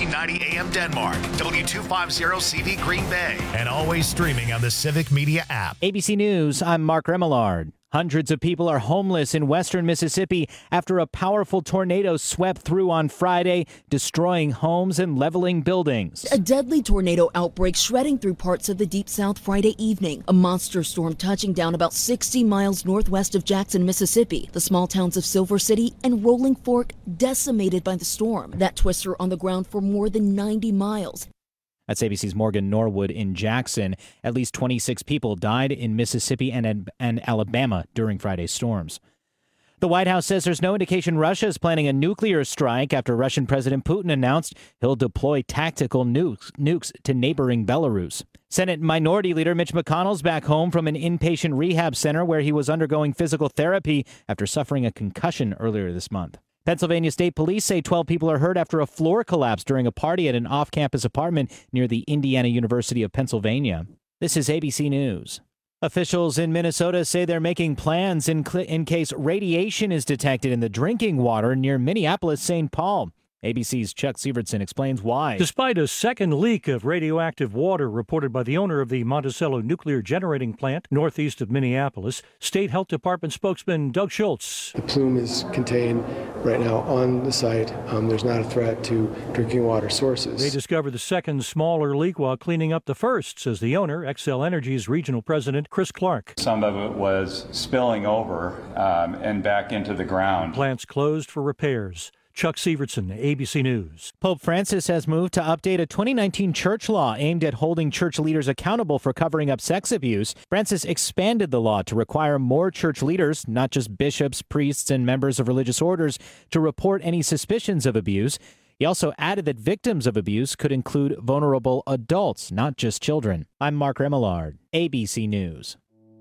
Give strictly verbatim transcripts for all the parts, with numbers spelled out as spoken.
fourteen ninety A M Denmark, W two fifty C V Green Bay, and always streaming on the Civic Media app. A B C News, I'm Mark Remillard. Hundreds of people are homeless in western Mississippi after a powerful tornado swept through on Friday, destroying homes and leveling buildings. A deadly tornado outbreak shredding through parts of the Deep South Friday evening. A monster storm touching down about sixty miles northwest of Jackson, Mississippi. The small towns of Silver City and Rolling Fork decimated by the storm. That twister on the ground for more than ninety miles. That's A B C's Morgan Norwood in Jackson. At least twenty-six people died in Mississippi and, and Alabama during Friday's storms. The White House says there's no indication Russia is planning a nuclear strike after Russian President Putin announced he'll deploy tactical nukes, nukes to neighboring Belarus. Senate Minority Leader Mitch McConnell's back home from an inpatient rehab center where he was undergoing physical therapy after suffering a concussion earlier this month. Pennsylvania State Police say twelve people are hurt after a floor collapsed during a party at an off-campus apartment near the Indiana University of Pennsylvania. This is A B C News. Officials in Minnesota say they're making plans in, cl- in case radiation is detected in the drinking water near Minneapolis-Saint Paul. A B C's Chuck Sievertson explains why. Despite a second leak of radioactive water reported by the owner of the Monticello Nuclear Generating Plant northeast of Minneapolis, State Health Department spokesman Doug Schultz. The plume is contained right now on the site. Um, there's not a threat to drinking water sources. They discovered the second smaller leak while cleaning up the first, says the owner, Xcel Energy's regional president, Chris Clark. Some of it was spilling over um, and back into the ground. Plants closed for repairs. Chuck Sievertson, A B C News. Pope Francis has moved to update a twenty nineteen church law aimed at holding church leaders accountable for covering up sex abuse. Francis expanded the law to require more church leaders, not just bishops, priests, and members of religious orders, to report any suspicions of abuse. He also added that victims of abuse could include vulnerable adults, not just children. I'm Mark Remillard, A B C News.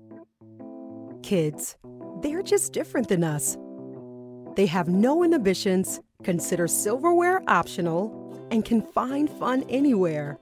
Kids, they're just different than us. They have no inhibitions, consider silverware optional, and can find fun anywhere.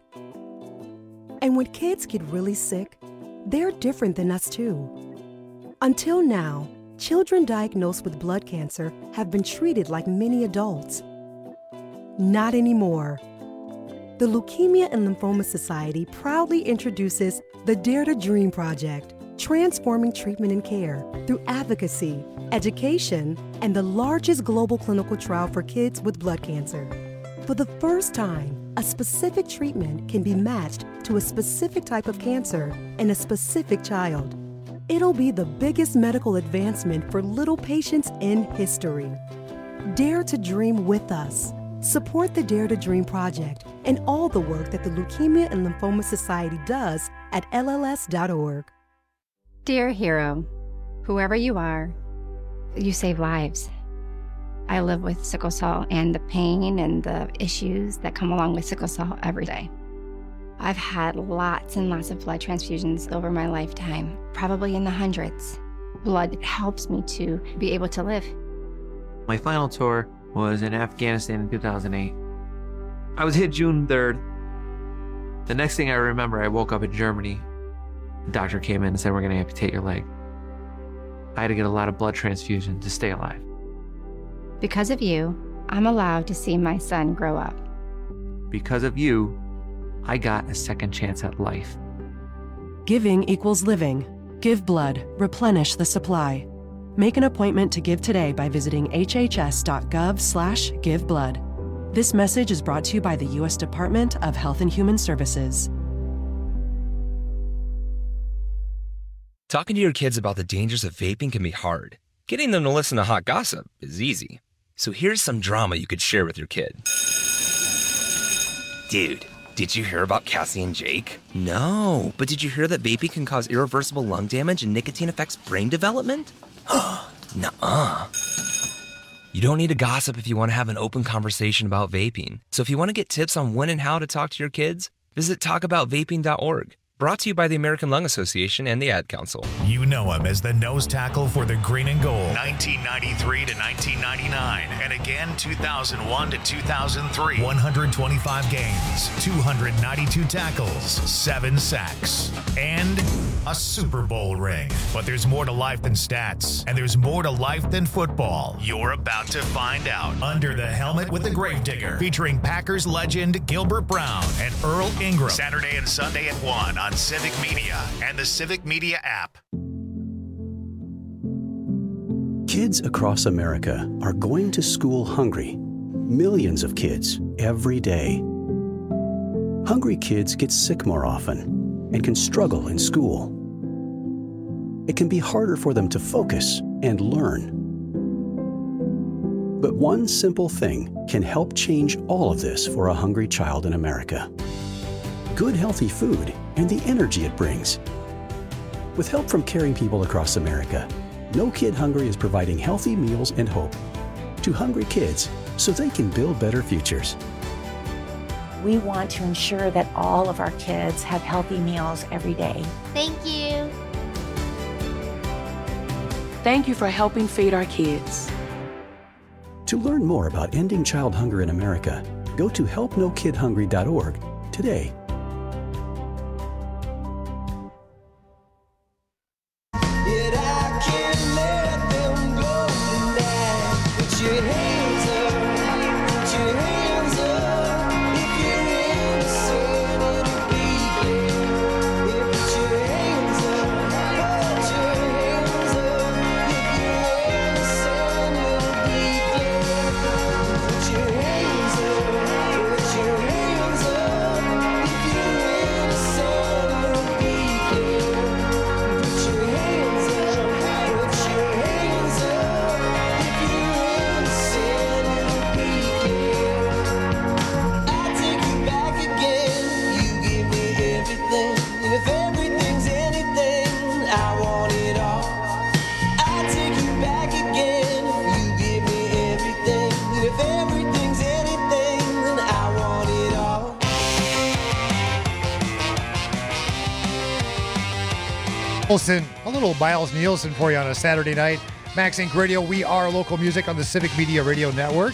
And when kids get really sick, they're different than us too. Until now, children diagnosed with blood cancer have been treated like many adults. Not anymore. The Leukemia and Lymphoma Society proudly introduces the Dare to Dream Project, transforming treatment and care through advocacy, education, and the largest global clinical trial for kids with blood cancer. For the first time, a specific treatment can be matched to a specific type of cancer in a specific child. It'll be the biggest medical advancement for little patients in history. Dare to dream with us. Support the Dare to Dream Project and all the work that the Leukemia and Lymphoma Society does at L L S dot org. Dear hero, whoever you are, you save lives. I live with sickle cell and the pain and the issues that come along with sickle cell every day. I've had lots and lots of blood transfusions over my lifetime, probably in the hundreds. Blood helps me to be able to live. My final tour was in Afghanistan in two thousand eight. I was hit June third. The next thing I remember, I woke up in Germany. The doctor came in and said, we're going to amputate your leg. I had to get a lot of blood transfusion to stay alive. Because of you, I'm allowed to see my son grow up. Because of you, I got a second chance at life. Giving equals living. Give blood. Replenish the supply. Make an appointment to give today by visiting hhs.gov slash give blood. This message is brought to you by the U S Department of Health and Human Services. Talking to your kids about the dangers of vaping can be hard. Getting them to listen to hot gossip is easy. So here's some drama you could share with your kid. Dude, did you hear about Cassie and Jake? No, but did you hear that vaping can cause irreversible lung damage and nicotine affects brain development? Nuh-uh. You don't need to gossip if you want to have an open conversation about vaping. So if you want to get tips on when and how to talk to your kids, visit talk about vaping dot org. Brought to you by the American Lung Association and the Ad Council. You know him as the nose tackle for the green and gold. nineteen ninety-three to nineteen ninety-nine. And again, two thousand one to two thousand three. one hundred twenty-five games, two hundred ninety-two tackles, seven sacks, and a Super Bowl ring. But there's more to life than stats, and there's more to life than football. You're about to find out. Under the Helmet with the Gravedigger, featuring Packers legend Gilbert Brown and Earl Ingram. Saturday and Sunday at one on Civic Media and the Civic Media app. Kids across America are going to school hungry. Millions of kids every day. Hungry kids get sick more often and can struggle in school. It can be harder for them to focus and learn. But one simple thing can help change all of this for a hungry child in America. Good, healthy food and the energy it brings. With help from caring people across America, No Kid Hungry is providing healthy meals and hope to hungry kids so they can build better futures. We want to ensure that all of our kids have healthy meals every day. Thank you. Thank you for helping feed our kids. To learn more about ending child hunger in America, go to help no kid hungry dot org today. Nielsen, a little Miles Nielsen for you on a Saturday night. Max Inc Radio, we are local music on the Civic Media Radio Network.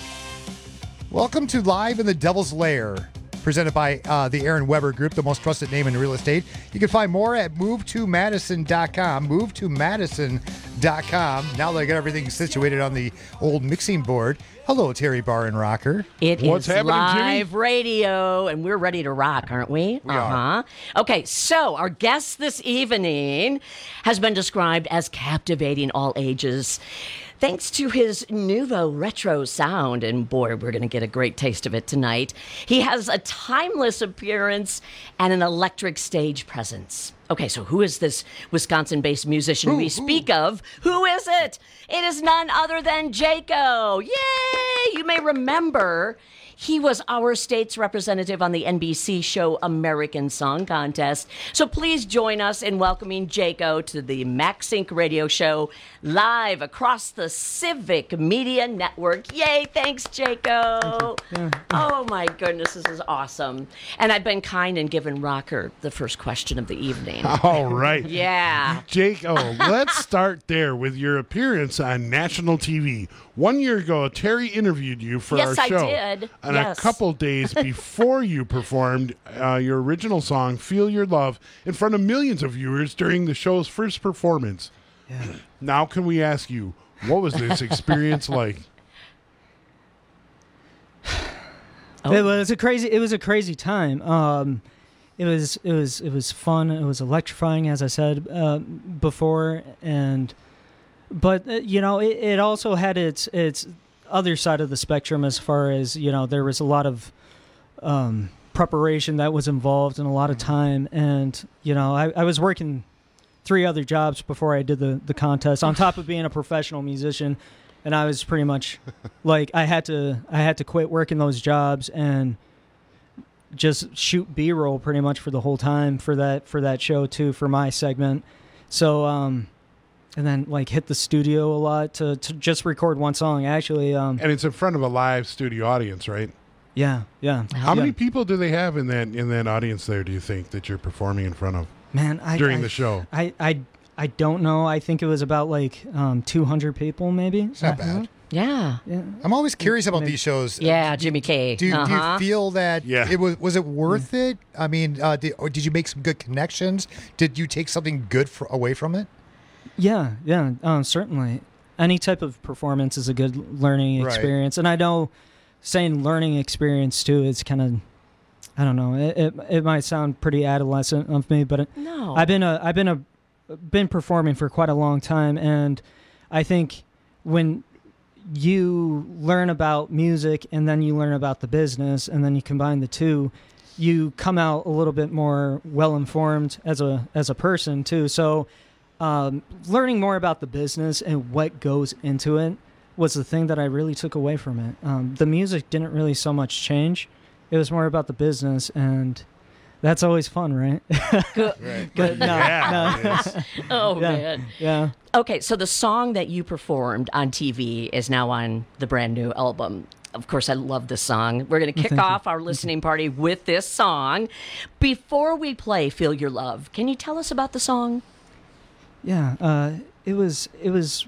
Welcome to Live in the Devil's Lair, presented by uh, the Aaron Weber Group, the most trusted name in real estate. You can find more at move to madison dot com, move to madison dot com. Now they got everything situated on the old mixing board. Hello, Terry Bar and Rocker. It What's is happening, live Jimmy? radio, and we're ready to rock, aren't we? We uh-huh. are. Okay, so our guest this evening has been described as captivating all ages, thanks to his nouveau retro sound, and boy, we're going to get a great taste of it tonight. He has a timeless appearance and an electric stage presence. Okay, so who is this Wisconsin-based musician Who, we who? speak of? Who is it? It is none other than Jaco. Yay! You may remember he was our state's representative on the N B C show American Song Contest. So please join us in welcoming Jaco to the Max Inc radio show live across the Civic Media Network. Yay, thanks, Jaco. Oh, my goodness, this is awesome. And I've been kind and given Rocker the first question of the evening. All right. Yeah. Jake, oh, let's start there with your appearance on national T V. One year ago, Terry interviewed you for Yes, our I show. did. And Yes. a couple days before you performed uh, your original song, Feel Your Love, in front of millions of viewers during the show's first performance. Yeah. Now, can we ask you, what was this experience like? Oh. It was a crazy. It was a crazy time. Um, it was. It was. It was fun. It was electrifying, as I said uh, before, and but uh, you know, it, it also had its its other side of the spectrum as far as, you know, there was a lot of um, preparation that was involved and a lot of time, and you know, I, I was working three other jobs before I did the the contest on top of being a professional musician. And I was pretty much like I had to I had to quit working those jobs and just shoot B-roll pretty much for the whole time for that for that show too, for my segment. So um and then like hit the studio a lot to, to just record one song actually. Um, and it's in front of a live studio audience, right? Yeah, yeah. How yeah. many people do they have in that in that audience there, do you think, that you're performing in front of? Man, I during I, the show? I, I I don't know. I think it was about like um, two hundred people, maybe. It's not bad. Yeah. Yeah. I'm always curious about these shows. Yeah, Jimmy K. Do, uh-huh. do you feel that Yeah. it was was it worth it? I mean, uh, did, or did you make some good connections? Did you take something good for, away from it? Yeah, yeah, um, certainly. Any type of performance is a good learning Right. experience, and I know saying learning experience too is kind of, I don't know, it, it it might sound pretty adolescent of me, but it, No. I've been a I've been a been performing for quite a long time, and I think when you learn about music and then you learn about the business and then you combine the two, you come out a little bit more well informed as a as a person too. So um, learning more about the business and what goes into it was the thing that I really took away from it. Um, the music didn't really so much change. It was more about the business, and that's always fun, right? Good. Good. No, Yeah, no. it is. Oh, Yeah. man. Yeah. Okay, so the song that you performed on T V is now on the brand new album. Of course, I love this song. We're going to kick Thank you. off our listening party with this song. Before we play Feel Your Love, can you tell us about the song? Yeah, uh, it was it was.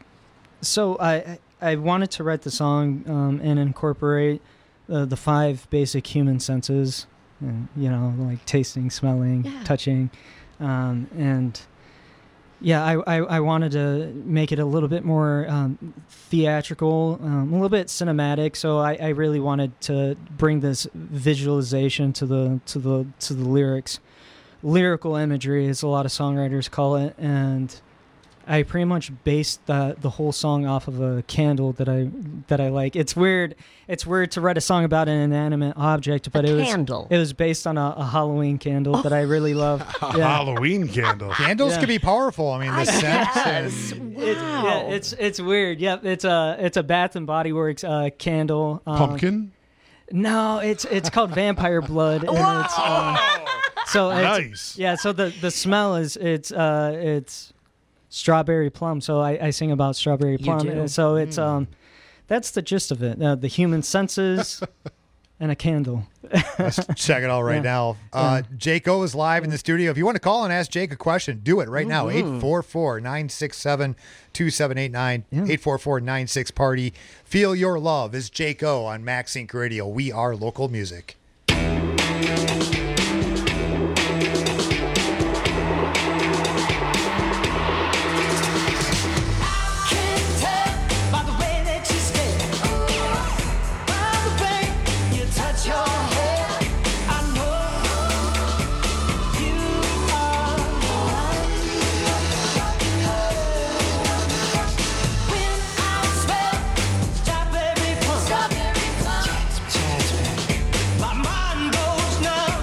So I I wanted to write the song um, and incorporate uh, the five basic human senses, and, you know, like tasting, smelling, Yeah. touching, um, and yeah, I, I I wanted to make it a little bit more um, theatrical, um, a little bit cinematic. So I, I really wanted to bring this visualization to the to the to the lyrics. Lyrical imagery, as a lot of songwriters call it, and I pretty much based the the whole song off of a candle that I that I like. It's weird. It's weird to write a song about an inanimate object, but A it was candle. it was based on a, a Halloween candle that I really love. A Yeah. Halloween candle. Candles Yeah. can be powerful. I mean, the scent. Yes. and- Wow. It, yeah, it's it's weird. Yep, it's a it's a Bath and Body Works uh, candle. Um, Pumpkin. No, it's it's called Vampire Blood, and it's um, so it's, Nice. Yeah, so the the smell is it's uh it's strawberry plum. So I, I sing about strawberry You plum. do? and so it's um that's the gist of it. Uh, the human senses and a candle. Let's check it out right Yeah. now. Uh, Jake O is live in the studio. If you want to call and ask Jake a question, do it right now. eight four four, nine six seven, two seven eight nine. eight four four, nine six party. Feel Your Love is Jake O on Max Inc Radio. We are local music. My mind goes numb.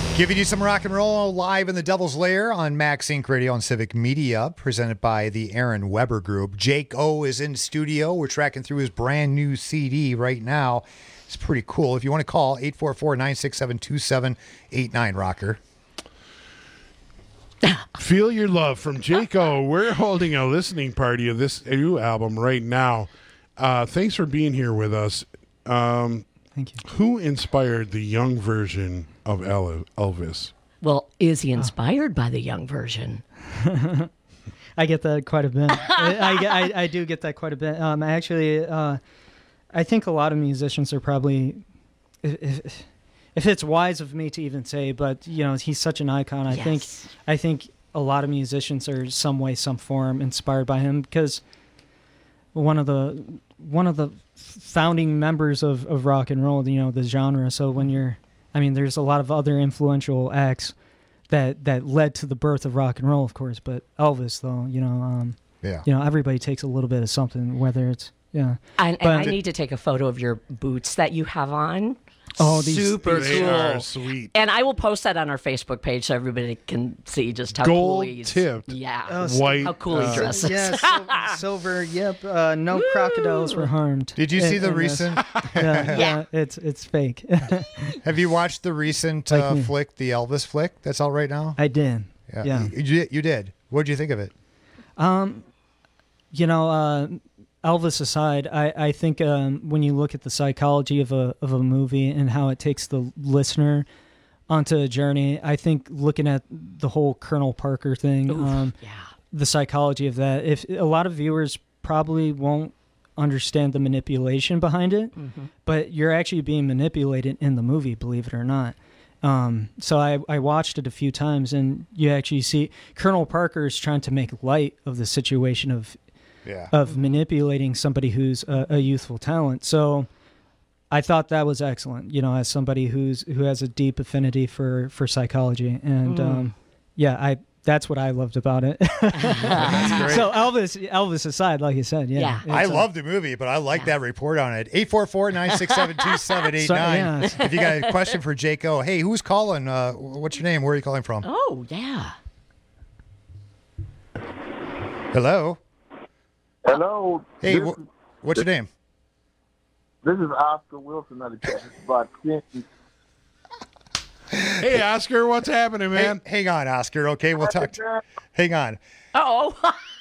Giving you some rock and roll live in the Devil's Lair on Max Inc Radio and Civic Media, presented by the Aaron Weber Group. Jake O is in studio. We're tracking through his brand new C D right now. It's pretty cool. If you want to call, eight four four, nine six seven, two seven eight nine, Rocker. Feel Your Love from Jake O. We're holding a listening party of this new album right now. Uh, thanks for being here with us. Um, Thank you. Who inspired the young version of El- Elvis? Well, is he inspired by the young version? I get that quite a bit. I, I, I do get that quite a bit. Um, actually, uh, I think a lot of musicians are probably, if, if it's wise of me to even say, but you know, he's such an icon. I Yes. think, I think a lot of musicians are some way, some form inspired by him, because one of the one of the founding members of, of rock and roll, you know, the genre. So when you're, I mean, there's a lot of other influential acts that that led to the birth of rock and roll, of course. But Elvis, though, you know, um, yeah, you know, everybody takes a little bit of something, whether it's yeah. And, But- and I need to take a photo of your boots that you have on. Oh, these- super They cool. are sweet. And I will post that on our Facebook page so everybody can see just how cool he's. Gold-tipped, Yeah. Oh, white, How cool he uh, dresses. Yeah, silver, silver. Yep. Uh, no crocodiles were harmed. Did you see in- the in this. recent? yeah, yeah, it's it's fake. Have you watched the recent Like uh, me. flick, the Elvis flick that's out right now? I did. Yeah. You, you, you did. What did you think of it? Um, you know, uh, Elvis aside, I, I think um, when you look at the psychology of a of a movie and how it takes the listener onto a journey, I think looking at the whole Colonel Parker thing, Oof, um, yeah. the psychology of that, if a lot of viewers probably won't understand the manipulation behind it, Mm-hmm. but you're actually being manipulated in the movie, believe it or not. Um, so I, I watched it a few times, and you actually see Colonel Parker is trying to make light of the situation of Yeah. of manipulating somebody who's a, a youthful talent. So I thought that was excellent, you know, as somebody who's who has a deep affinity for, for psychology. And Mm. um, yeah, I that's what I loved about it. That's great. So Elvis Elvis aside, like you said, yeah. Yeah. I it's, uh, love the movie, but I like that report on it. eight four four, nine six seven, two seven eight nine. So- yeah. If you got a question for Jake O. Hey, who's calling? Uh, what's your name? Where are you calling from? Oh, yeah. Hello. Hello. Hey, this, wh- what's your name? this is Oscar Wilson of the Texas Spot. Hey, Oscar, what's happening, man? Hey, hang on, Oscar. Okay, we'll talk. To- hang on. Oh.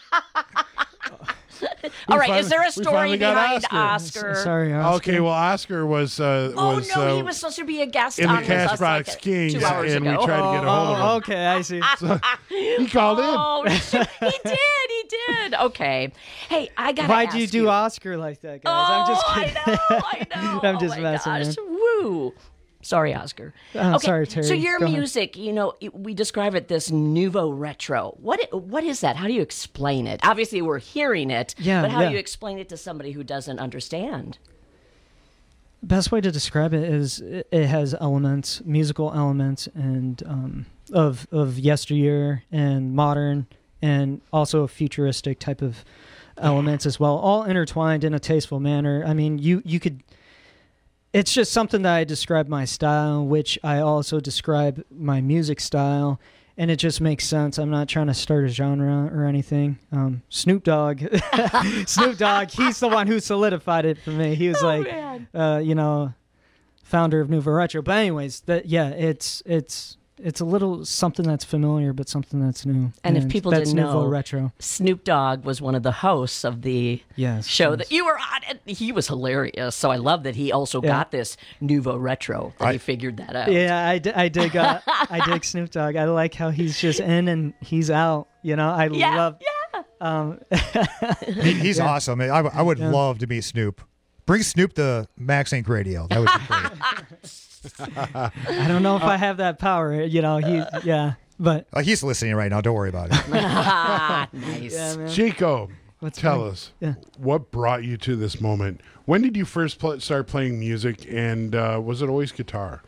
All right. finally- Is there a we story finally got behind Oscar. Oscar? Sorry, Oscar. Okay, well, Oscar was uh, Oh was no, uh, he was supposed to be a guest in on the with Cash us Box like Kings, two hours and ago. we tried to get a hold of him. Oh, okay, I see. He called in. Oh, he did. He did. Okay. Hey, I got. Why'd you do Oscar like that, guys? I'm just Oh, kidding. I know. I know. I'm just oh my messing, gosh. man. Woo. Sorry, Oscar. Oh, okay, sorry, Terry. So your Go ahead. music, you know, it- we describe it this nouveau retro. What i- what is that? How do you explain it? Obviously, we're hearing it, Yeah, but how yeah. do you explain it to somebody who doesn't understand? Best way to describe it is it it has elements, musical elements, and um, of of yesteryear and modern, and also a futuristic type of elements as well, all intertwined in a tasteful manner. I mean, you you could. It's just something that I describe my style, which I also describe my music style, and it just makes sense. I'm not trying to start a genre or anything. Um, Snoop Dogg, Snoop Dogg, he's the one who solidified it for me. He was Oh, like, man. uh, you know, founder of Nouveau Retro. But anyways, that yeah, it's it's it's a little something that's familiar, but something that's new. And if people that's didn't Nouveau know, Retro. Snoop Dogg was one of the hosts of the Yes, show yes. that you were on. And he was hilarious. So I love that he also Yeah. got this nouveau retro. That he figured that out. Yeah, I, d- I dig uh, I dig Snoop Dogg. I like how he's just in and he's out. You know, I Yeah, love. Yeah. Um, He- he's Yeah. awesome. I, I would Yeah. love to meet Snoop. Bring Snoop to Max Inc Radio. That would be great. I don't know if I have that power. You know, he yeah, but Uh, he's listening right now. Don't worry about it. Nice. yeah, man. Jacob, What's tell funny? us, Yeah. what brought you to this moment? When did you first pl- start playing music, and uh, was it always guitar?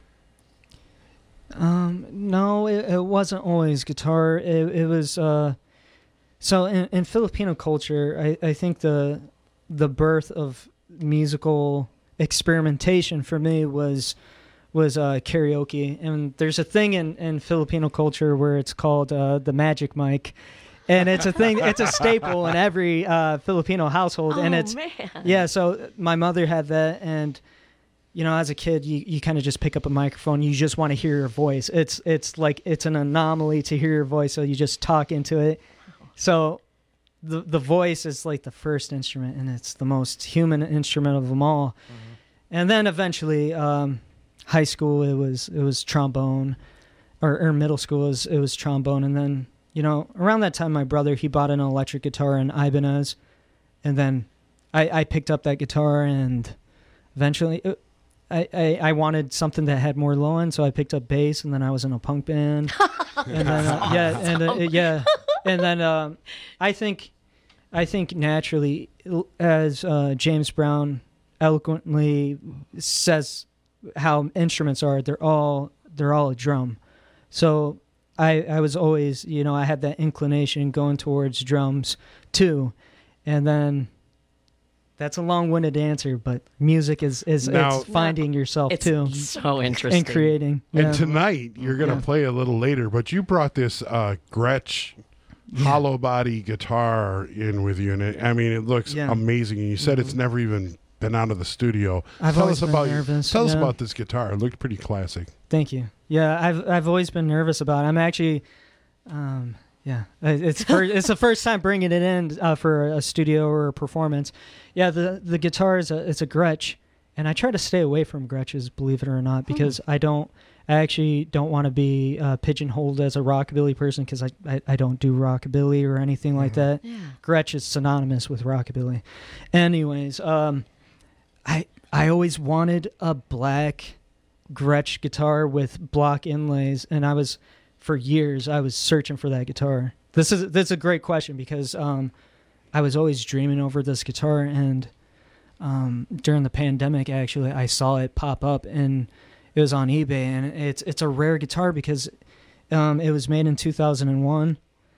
Um, no, it, it wasn't always guitar. It, it was uh, so in, in Filipino culture, I, I think the the birth of musical experimentation for me was was uh, karaoke. And there's a thing in, in Filipino culture where it's called uh, the magic mic. And it's a thing, it's a staple in every uh, Filipino household. Oh, and it's, man. yeah, so my mother had that. And, you know, as a kid, you, you kind of just pick up a microphone. You just want to hear your voice. It's, it's like, it's an anomaly to hear your voice. So you just talk into it. So the, the voice is like the first instrument, and it's the most human instrument of them all. Mm-hmm. And then eventually, um, high school, it was, it was trombone, or, or middle school, it was, it was trombone. And then, you know, around that time, my brother, he bought an electric guitar in Ibanez, and then I, I picked up that guitar, and eventually it, I, I, I wanted something that had more low end, so I picked up bass, and then I was in a punk band. and then, uh, yeah, and uh, yeah, and then um, I think, I think naturally, as uh, James Brown eloquently says, how instruments are, they're all they're all a drum. So I, I was always, you know, I had that inclination going towards drums too. And then that's a long-winded answer, but music is, is Now- it's finding yourself It's too. so interesting. And creating. And yeah. tonight you're going to Yeah. play a little later, but you brought this uh, Gretsch hollow body guitar in with you, and it, I mean it looks Yeah. amazing. And you said it's never even been out of the studio. I've tell always us been about nervous, tell us yeah. about this guitar. It looked pretty classic. Thank you. Yeah, I've I've always been nervous about it. I'm actually, um, yeah, it's first, it's the first time bringing it in uh, for a studio or a performance. Yeah, the the guitar is a it's a Gretsch, and I try to stay away from Gretches, believe it or not, because I don't. I actually don't want to be uh, pigeonholed as a rockabilly person, because I, I, I don't do rockabilly or anything like that. Yeah. Gretsch is synonymous with rockabilly. Anyways, um, I I always wanted a black Gretsch guitar with block inlays, and I was for years I was searching for that guitar. This is this is a great question, because um, I was always dreaming over this guitar, and um, during the pandemic, actually, I saw it pop up, and it was on eBay, and it's it's a rare guitar because um, it was made in two thousand one,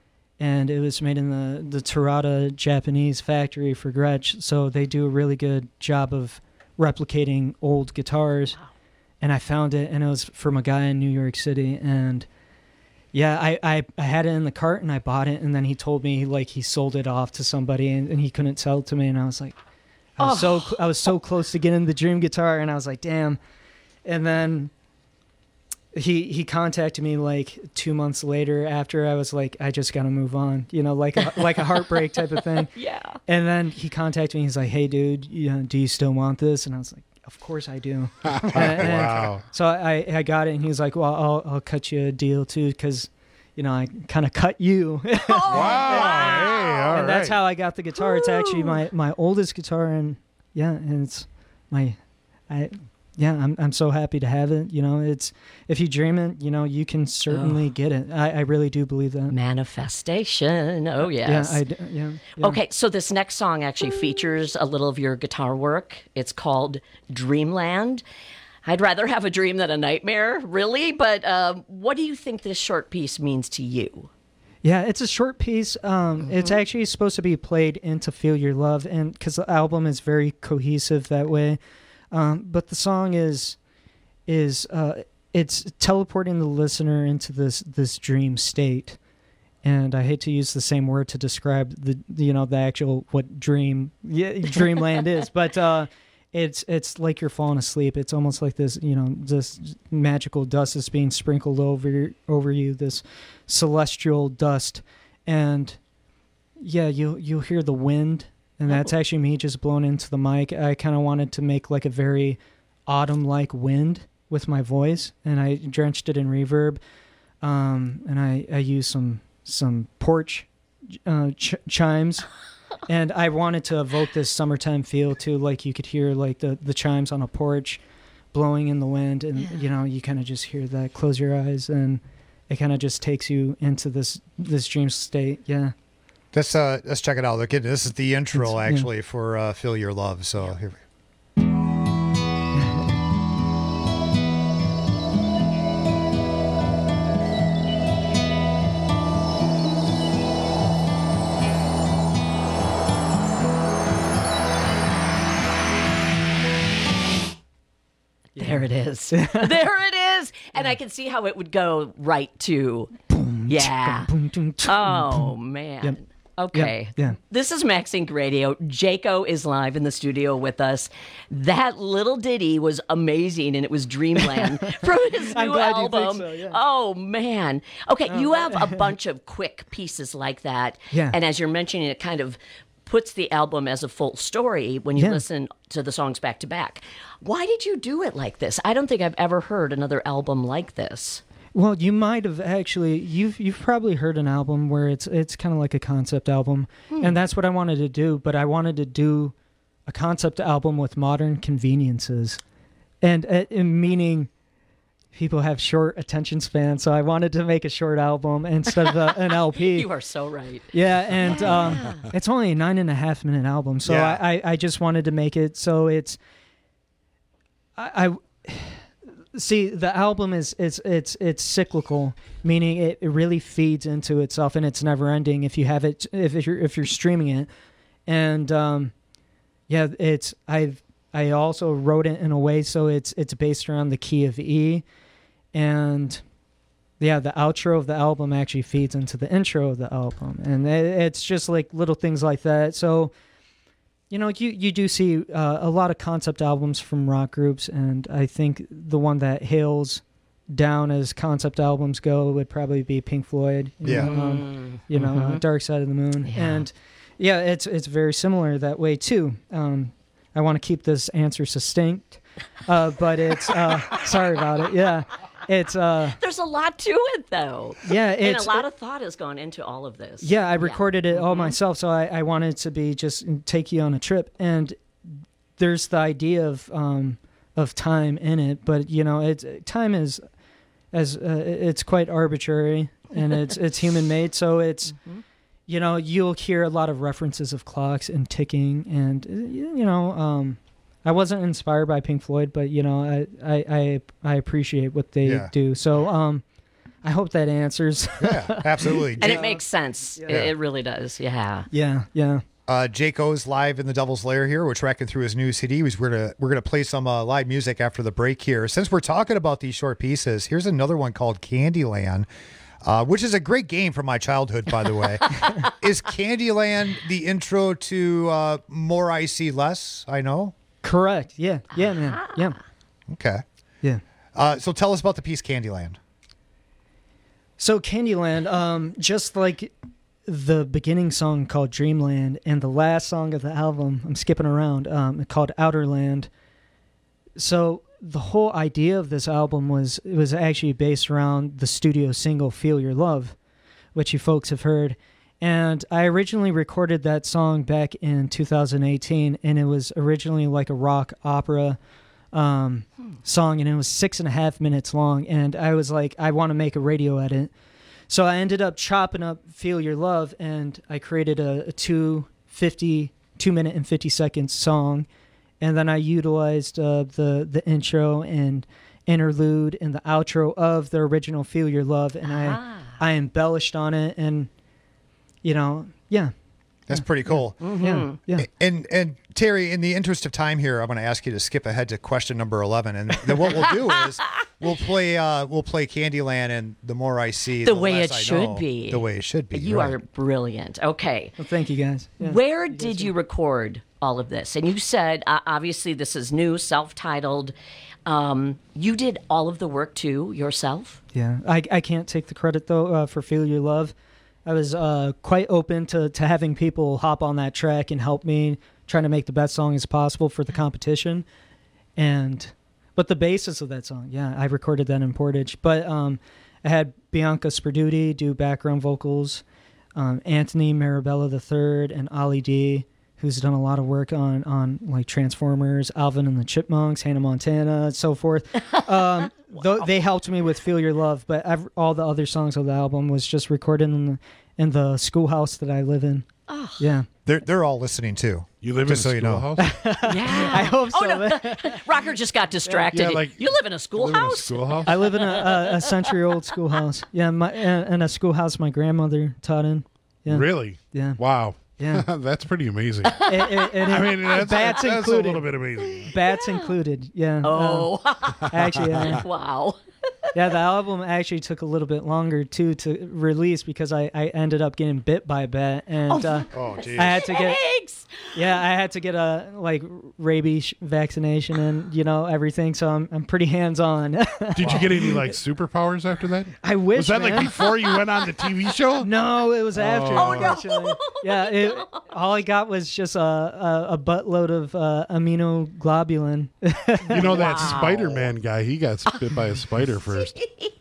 and it was made in the, the Terada Japanese factory for Gretsch, so they do a really good job of replicating old guitars. Wow. And I found it, and it was from a guy in New York City, and yeah, I, I, I had it in the cart, and I bought it, and then he told me like he sold it off to somebody, and, and he couldn't sell it to me, and I was like, I was Oh. so cl- I was so close to getting the dream guitar, and I was like, damn. And then he he contacted me like two months later after I was like, I just got to move on, you know, like a, like a heartbreak type of thing. Yeah. And then he contacted me. He's like, hey, dude, you know, do you still want this? And I was like, of course I do. and, and Wow. So I, I got it, and he was like, well, I'll, I'll cut you a deal too, because, you know, I kind of cut you. Wow. Hey, all and that's right. how I got the guitar. It's actually my, my oldest guitar, and yeah, and it's my, I, yeah, I'm I'm so happy to have it. You know, it's if you dream it, you know, you can certainly Ugh. get it. I, I really do believe that. Manifestation. Oh, yes. Yeah, I d- yeah, yeah. Okay, so this next song actually features a little of your guitar work. It's called Dreamland. I'd rather have a dream than a nightmare, really. But um, what do you think this short piece means to you? Yeah, it's a short piece. Um, It's actually supposed to be played into Feel Your Love, and because the album is very cohesive that way. Um, but the song is is uh, it's teleporting the listener into this this dream state, and I hate to use the same word to describe the you know the actual what dream yeah, dreamland is, but uh, it's it's like you're falling asleep. It's almost like this you know this magical dust is being sprinkled over over you, this celestial dust, and yeah, you you'll hear the wind. And that's actually me just blowing into the mic. I kind of wanted to make like a very autumn-like wind with my voice, and I drenched it in reverb. Um, and I, I used some some porch uh, ch- chimes, and I wanted to evoke this summertime feel too. Like you could hear like the, the chimes on a porch blowing in the wind, and you know you kind of just hear that. Close your eyes, and it kind of just takes you into this this dream state. Yeah. Let's uh, let's check it out. Look, this is the intro It's- yeah. actually for uh, "Feel Your Love." So here we There There it is. There it is. And I can see how it would go right to. Yeah. Oh, man. Yep. Okay. Yeah, yeah. This is Maxine Radio. Jaco is live in the studio with us. That little ditty was amazing, and it was Dreamland from his I'm new glad you album. think so, yeah. Oh, man. Okay, Oh, you have a bunch of quick pieces like that. Yeah. And as you're mentioning, it kind of puts the album as a full story when you Yeah. listen to the songs back to back. Why did you do it like this? I don't think I've ever heard another album like this. Well, you might have actually you've you've probably heard an album where it's it's kind of like a concept album, Hmm. and that's what I wanted to do. But I wanted to do a concept album with modern conveniences, and uh, meaning people have short attention spans. So I wanted to make a short album instead of a, an L P. You are so right. Yeah, and Um, it's only a nine and a half minute album, so Yeah. I, I I just wanted to make it so it's I. I See, the album is it's it's it's cyclical, meaning it, it really feeds into itself and it's never ending if you have it if, if you're if you're streaming it. And um yeah, it's I've I also wrote it in a way so it's it's based around the key of E, and yeah, the outro of the album actually feeds into the intro of the album, and it, it's just like little things like that. So you know, you, you do see uh, a lot of concept albums from rock groups, and I think the one that hails down as concept albums go would probably be Pink Floyd. You Yeah. know, um, Mm. you know Mhm. uh, Dark Side of the Moon. Yeah. And yeah, it's it's very similar that way too. Um, I want to keep this answer succinct, uh, but it's, uh, sorry about it. Yeah. It's uh There's a lot to it, though. Yeah, and it's- a lot of thought has gone into all of this. Yeah, I recorded it Mm-hmm. all myself, so I, I wanted to be just take you on a trip. And there's the idea of um of time in it, but you know, it's time is as uh, it's quite arbitrary and it's it's human made. So it's Mm-hmm. you know, you'll hear a lot of references of clocks and ticking, and uh, you know, um, I wasn't inspired by Pink Floyd, but you know, I I I, I appreciate what they Yeah. do. So um. I hope that answers. Yeah, absolutely. And it makes sense. Yeah. It, it really does. Yeah. Yeah, yeah. Uh, Jaco's live in the Devil's Lair here. We're tracking through his new C D. We're gonna we're gonna play some uh, live music after the break here. Since we're talking about these short pieces, here's another one called Candyland, uh, which is a great game from my childhood, by the way. Is Candyland the intro to uh, More I See Less? I know. Correct. Yeah. Yeah, man. Yeah. Okay. Yeah. Uh, so tell us about the piece Candyland. So Candyland, um, just like the beginning song called Dreamland and the last song of the album, I'm skipping around, um, called Outerland. So the whole idea of this album was it was actually based around the studio single Feel Your Love, which you folks have heard. And I originally recorded that song back in two thousand eighteen, and it was originally like a rock opera um, song, and it was six and a half minutes long. And I was like, I want to make a radio edit. So I ended up chopping up Feel Your Love, and I created a, a two, fifty, two minute and fifty second song. And then I utilized uh, the, the intro and interlude and the outro of the original Feel Your Love, and I, I embellished on it, and, you know, yeah. That's pretty cool. Yeah, yeah. And and Terry, in the interest of time here, I'm going to ask you to skip ahead to question number eleven, and then what we'll do is we'll play uh, we'll play Candyland and The More I See, The way less it I should know. be. The way it should be. You right. are brilliant. Okay. Well, thank you, guys. Yeah. Where did you record all of this? And you said, uh, obviously, this is new, self-titled. Um, you did all of the work, too, yourself? Yeah, I, I can't take the credit, though, uh, for Feel Your Love. I was uh, quite open to, to having people hop on that track and help me trying to make the best song as possible for the competition. And but the basis of that song, yeah, I recorded that in Portage. But um, I had Bianca Sperduti do background vocals, um, Anthony Marabella the third, and Ollie D, who's done a lot of work on, on like Transformers, Alvin and the Chipmunks, Hannah Montana, and so forth. Um, wow. They helped me with Feel Your Love, but I've, all the other songs of the album was just recorded in the, in the schoolhouse that I live in. Oh. Yeah. They're they're all listening too. You live just in a so you know. schoolhouse? Yeah. I hope so. Oh, no. Rocker just got distracted. Yeah, like- you live in a schoolhouse? Schoolhouse? I live in a, a, a century-old schoolhouse. Yeah, my and, and a schoolhouse my grandmother taught in. Yeah. Really? Yeah. Wow. Yeah. That's pretty amazing. It- it- it- I mean, that's, bats that's included. a little bit amazing. Bats included. Yeah. Oh. Um, actually, yeah. Wow. Yeah, the album actually took a little bit longer too to release because I, I ended up getting bit by a bat, and Oh, uh, Oh, geez. I had to get Thanks. yeah I had to get a like rabies vaccination and you know everything. So I'm I'm pretty hands on. Did you get any like superpowers after that? I wish. Was that man. like before you went on the T V show? No, it was after. Oh. Unfortunately. Yeah, it, all I got was just a a, a buttload of uh, aminoglobulin. You know that Spider-Man guy? He got bit by a spider first.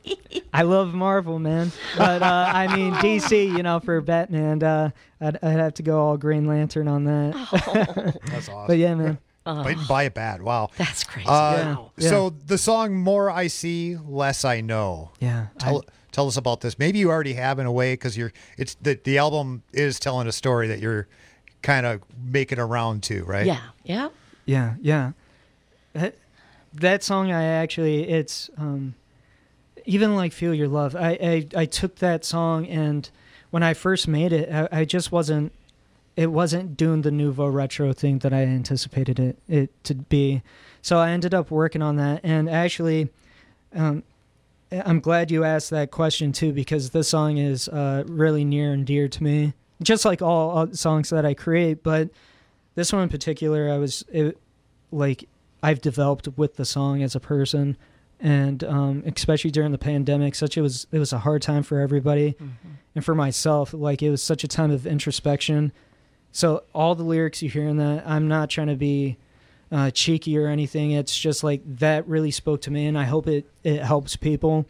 I love Marvel, man, but uh, I mean D C. You know, for Batman, uh, I'd, I'd have to go all Green Lantern on that. That's awesome. But yeah, man. Bitten by a bat. Wow. That's crazy. Uh, Wow. Yeah. So the song "More I See, Less I Know." Yeah. Tell, tell us about this. Maybe you already have in a way because you're. It's the the album is telling a story that you're kind of making around to, right? Yeah. Yeah. Yeah, yeah. That, that song, I actually, it's um, even like "Feel Your Love." I, I I took that song, and when I first made it, I, I just wasn't. It wasn't doing the nouveau retro thing that I anticipated it it to be. So I ended up working on that, and actually, um, I'm glad you asked that question too, because this song is uh, really near and dear to me, just like all, all songs that I create. But this one in particular, I was it, like I've developed with the song as a person, and um, especially during the pandemic, such it was it was a hard time for everybody, mm-hmm. and for myself, like it was such a time of introspection. So all the lyrics you hear in that, I'm not trying to be uh, cheeky or anything. It's just like that really spoke to me, and I hope it, it helps people.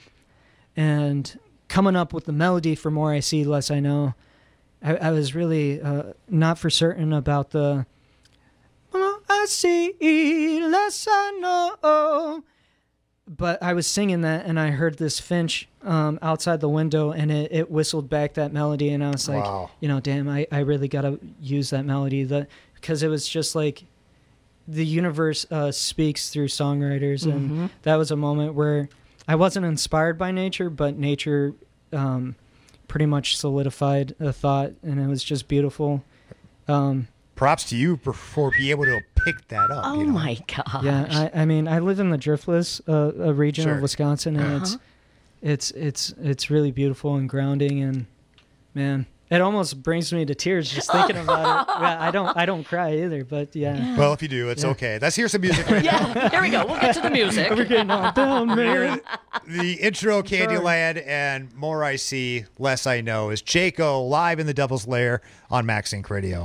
And coming up with the melody for "More I See, Less I Know," I, I was really uh, not for certain about the "More I see, less I know." But I was singing that, and I heard this finch um, outside the window, and it, it whistled back that melody, and I was like, Wow. you know, damn, I, I really got to use that melody, that because it was just like the universe uh, speaks through songwriters, and Mhm. that was a moment where I wasn't inspired by nature, but nature um, pretty much solidified a thought, and it was just beautiful. Um, Props to you for, for being able to pick that up. Oh you know? my gosh. Yeah, I, I mean, I live in the Driftless, uh, a region Sure. of Wisconsin, and Uh-huh. it's it's it's it's really beautiful and grounding, and man, it almost brings me to tears just thinking about it. Yeah, I don't I don't cry either, but yeah. Well, if you do, it's Yeah. okay. Let's hear some music. Right now. Yeah. Here we go. We'll get to the music. We're getting on down, man. The intro, Candyland, and "More I See, Less I Know" is Jaco live in the Devil's Lair on Max Inc Radio.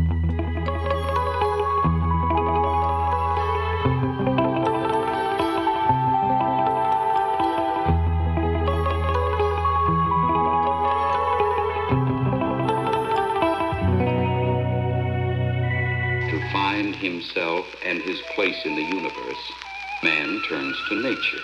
To find himself and his place in the universe, man turns to nature.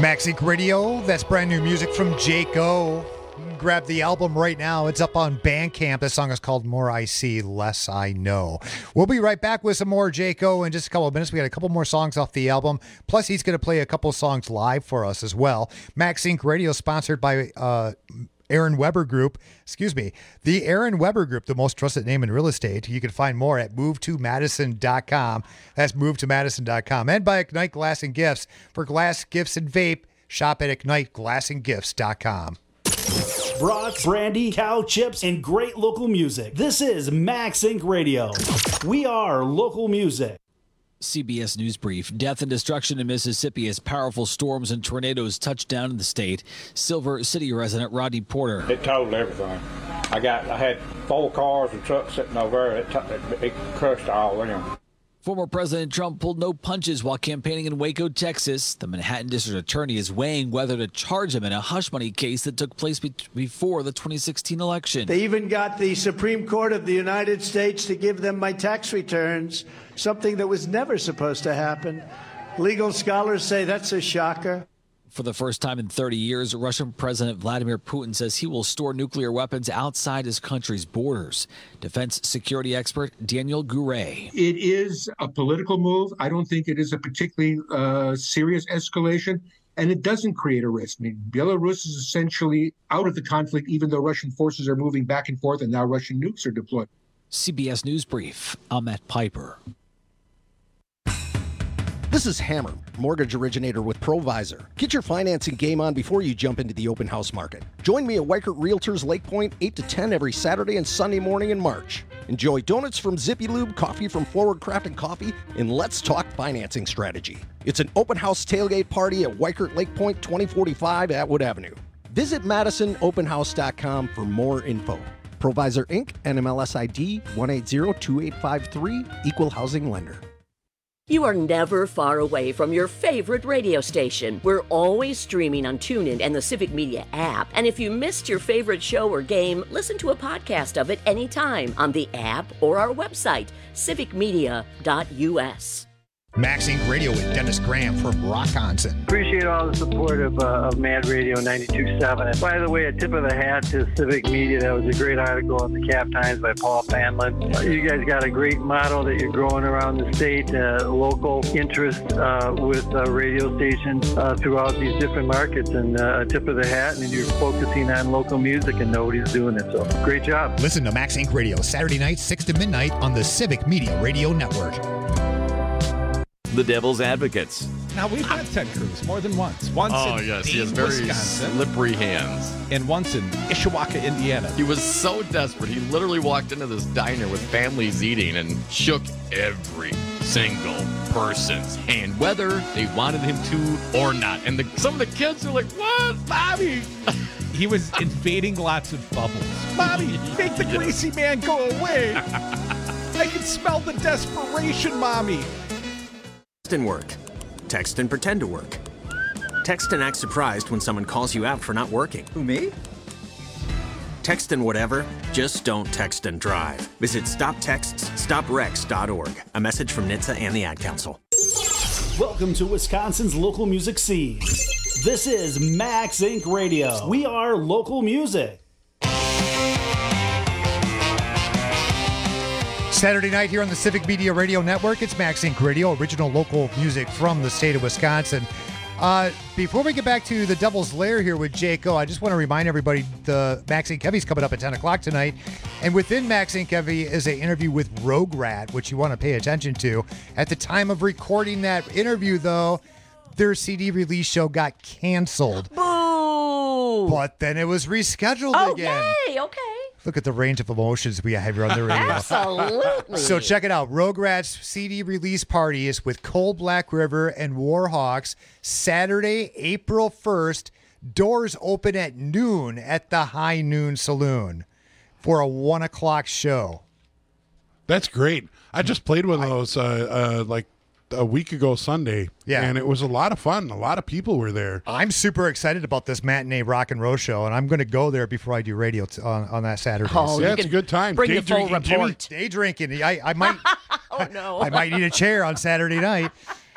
Max Inc Radio. That's brand new music from Jake O. You can grab the album right now. It's up on Bandcamp. That song is called More I See, Less I Know. We'll be right back with some more Jake O in just a couple of minutes. We got a couple more songs off the album. Plus, he's going to play a couple songs live for us as well. Max Inc Radio, sponsored by uh, Aaron Weber Group. Excuse me. The Aaron Weber Group, the most trusted name in real estate. You can find more at move to madison dot com. That's move to madison dot com. And by Ignite Glass and Gifts. For glass, gifts, and vape, shop at ignite glass and gifts dot com. Brats, brandy, cow chips, and great local music. This is Max Inc Radio. We are local music. C B S News Brief. Death and destruction in Mississippi as powerful storms and tornadoes touch down in the state. Silver City resident Rodney Porter. It totaled everything. I got, I had four cars and trucks sitting over there. It, t- it crushed all of them. Former President Trump pulled no punches while campaigning in Waco, Texas. The Manhattan District Attorney is weighing whether to charge him in a hush money case that took place be- before the twenty sixteen election. They even got the Supreme Court of the United States to give them my tax returns, something that was never supposed to happen. Legal scholars say that's a shocker. For the first time in thirty years, Russian President Vladimir Putin says he will store nuclear weapons outside his country's borders. Defense security expert Daniel Gouret. It is a political move. I don't think it is a particularly uh, serious escalation, and it doesn't create a risk. I mean, Belarus is essentially out of the conflict, even though Russian forces are moving back and forth, and now Russian nukes are deployed. C B S News Brief. I'm Matt Piper. This is Hammer, mortgage originator with Provisor. Get your financing game on before you jump into the open house market. Join me at Weichert Realtors Lake Point, eight to ten every Saturday and Sunday morning in March. Enjoy donuts from Zippy Lube, coffee from Forward Crafted Coffee, and let's talk financing strategy. It's an open house tailgate party at Weichert Lake Point twenty forty-five Atwood Avenue. Visit madison open house dot com for more info. Provisor Incorporated, N M L S I D one eight zero two eight five three, Equal Housing Lender. You are never far away from your favorite radio station. We're always streaming on TuneIn and the Civic Media app. And if you missed your favorite show or game, listen to a podcast of it anytime on the app or our website, civic media dot u s. Max Inc Radio with Dennis Graham from Rockonson. Appreciate all the support of, uh, of Mad Radio ninety-two point seven. And by the way, a tip of the hat to Civic Media. That was a great article in the Cap Times by Paul Fanlin. Uh, you guys got a great model that you're growing around the state, uh, local interest uh, with uh, radio stations uh, throughout these different markets. And uh, a tip of the hat, and you're focusing on local music, and nobody's doing it. So great job. Listen to Max Inc Radio Saturday night, six to midnight on the Civic Media Radio Network. The Devil's Advocates. Now, we've met Ted Cruz more than once. Once oh, in yes, Dean, he has very Wisconsin, slippery hands. and once in Ishawaka, Indiana. He was so desperate, he literally walked into this diner with families eating and shook every single person's hand, whether they wanted him to or not. And the, some of the kids are like, what, Bobby? He was invading lots of bubbles. Mommy, make the greasy man go away. I can smell the desperation, Mommy. Text and work. Text and pretend to work. Text and act surprised when someone calls you out for not working. Who, me? Text and whatever, just don't text and drive. Visit stop texts stop wrecks dot org. A message from N H T S A and the Ad Council. Welcome to Wisconsin's local music scene. This is Max Inc Radio. We are local music. Saturday night here on the Civic Media Radio Network. It's Max Inc Radio, original local music from the state of Wisconsin. Uh, before we get back to the Devil's Lair here with Jake O, I just want to remind everybody the Max Inc Heavy's coming up at ten o'clock tonight. And within Max Inc Heavy is an interview with Rogue Rat, which you want to pay attention to. At the time of recording that interview, though, their C D release show got canceled. Boo! But then it was rescheduled oh, again. Yay, okay. Look at the range of emotions we have here on the radio. Absolutely. So check it out. Rogue Rat's C D release party is with Cold Black River and Warhawks Saturday, April first. Doors open at noon at the High Noon Saloon for a one o'clock show. That's great. I just played one of those uh, uh, like a week ago Sunday. Yeah. And it was a lot of fun. A lot of people were there. I'm super excited about this matinee rock and roll show, and I'm going to go there before I do radio t- on, on that Saturday. Oh, yeah, it's a good time. Bring Day the full drinking, report. Day drinking. I, I might oh, no. I might need a chair on Saturday night.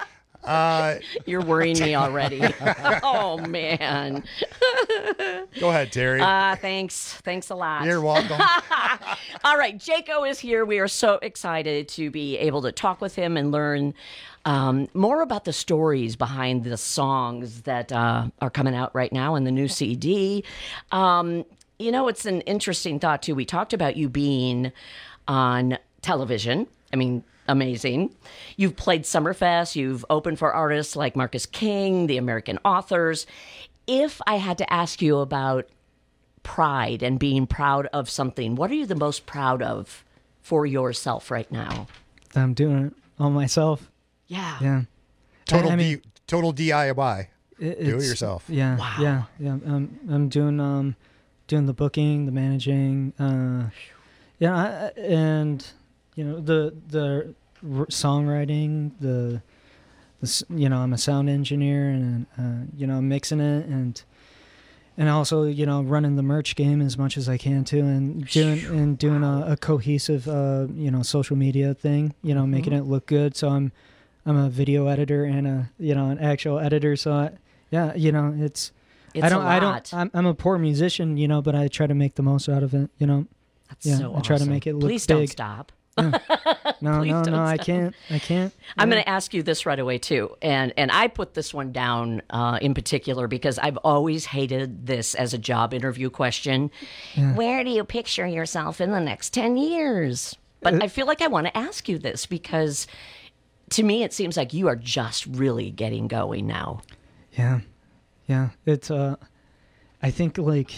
Uh, You're worrying me already. Oh, man. Go ahead, Terry. Uh, thanks. Thanks a lot. You're welcome. All right. Jaco is here. We are so excited to be able to talk with him and learn um, more about the stories behind the songs that uh, are coming out right now in the new C D. Um, you know, it's an interesting thought, too. We talked about you being on television. I mean, amazing. You've played Summerfest. You've opened for artists like Marcus King, the American Authors. If I had to ask you about pride and being proud of something, what are you the most proud of for yourself right now? I'm doing it all myself. Yeah. Yeah. Total I, I mean, D, total D I Y. It, Do it it's- yourself. Yeah. Wow. Yeah. Yeah. I'm I'm doing um doing the booking, the managing, uh, yeah, I, and you know the the r- songwriting, the, the s- you know I'm a sound engineer and uh, you know I'm mixing it and and also you know running the merch game as much as I can too and doing and doing a, a cohesive uh, you know social media thing, you know making Mhm. it look good. So I'm I'm a video editor and a you know an actual editor. So I, yeah, you know it's. It's I don't. a I lot. don't. I'm, I'm a poor musician, you know, but I try to make the most out of it, you know. That's yeah, so I try awesome. to make it look Please big. don't stop. Yeah. No, Please no, don't no. I stop. can't. I can't. I'm Yeah. going to ask you this right away too, and and I put this one down uh, in particular because I've always hated this as a job interview question. Yeah. Where do you picture yourself in the next ten years? But Uh, I feel like I want to ask you this because to me it seems like you are just really getting going now. Yeah, yeah. It's. Uh, I think like